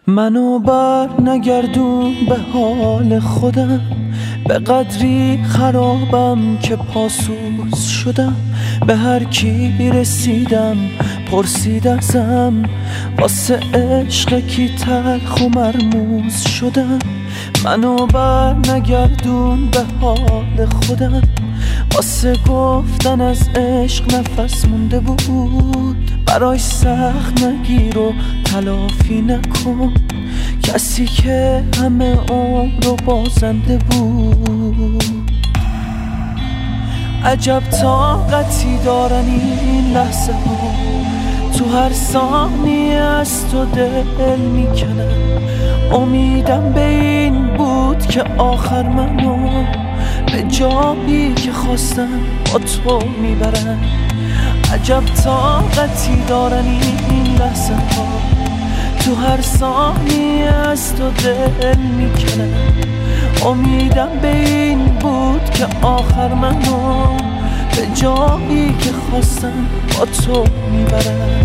منو بر نگردون به حال خودم، به قدری خرابم که پاسوز شدم. به هر کی رسیدم پرسید ازم، واسه عشق کی تلخ و مرموز شدم. منو بر نگردون به حال خودم، واسه گفتن از عشق نفس مونده بود. برای سخت نگیر و تلافی نکن، کسی که همه عمر رو بازنده بود. عجب طاقتی دارن این لحظه ها، تو هر ثانیه از تو دل میکنم. امیدم به این بود که آخر منو به جایی که خواستم با تو میبرن. عجب طاقتی دارن این لحظه ها، تو هر ثانیه از تو دل میکنم. امیدم به این بود که آخر منو به جایی که خواستم با تو میبرن.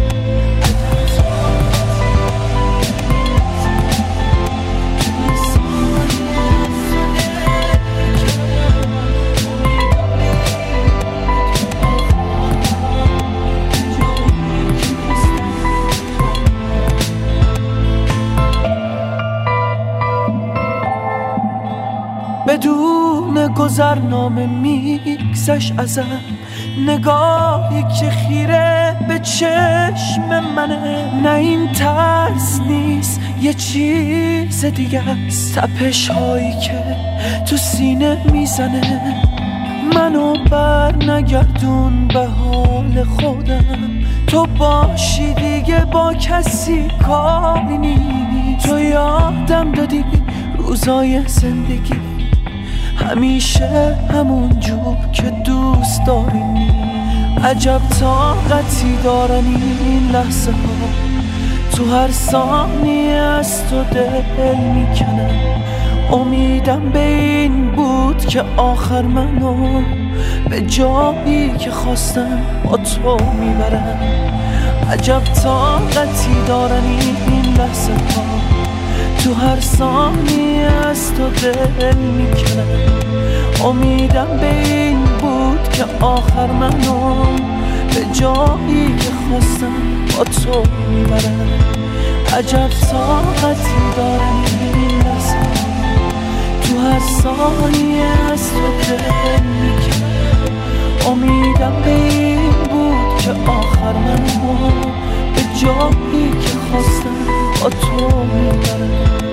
بدون گذرنامه میگذشت ازم، نگاهی که خیره به چشم منه. نه این ترس نیست یه چیز دیگه است، تپش هایی که تو سینه میزنه. منو بر نگردون به حال خودم، تو باشی دیگه با کسی کاری نی. تو یادم دادی روزای زندگی همیشه همون جور که دوست داریم. عجب طاقتی دارن این لحظه ها، تو هر ثانیه از تو دل میکنم. امیدم به این بود که آخر منو به جایی که خواستم با تو میبرم. عجب طاقتی دارن این لحظه ها، تو هر ثانیه از تو دل میکنم. امیدم به این بود که آخر منو به جایی که خواستم با تو میبرم. عجب طاقتی دارم این لحظه، تو هر ثانیه از تو دل میکنم. امیدم به این بود که آخر منو به جایی که خواستم با تو میبرم.